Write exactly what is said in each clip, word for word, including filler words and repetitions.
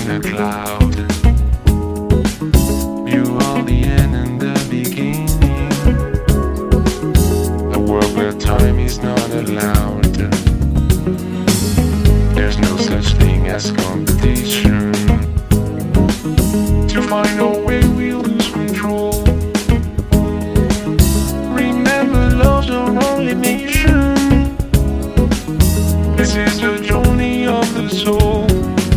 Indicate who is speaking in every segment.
Speaker 1: in a cloud. You are the end and the beginning. A world where time is not allowed. There's no such thing as competition. To find a way we lose control. Remember, love's our only mission. This is the journey of the soul.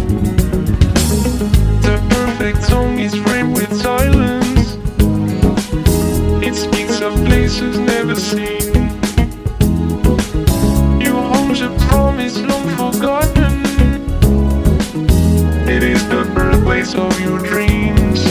Speaker 1: The perfect song is framed with silence. It speaks of places never seen. Your home's a promise long forgotten. It is the birthplace of your dreams.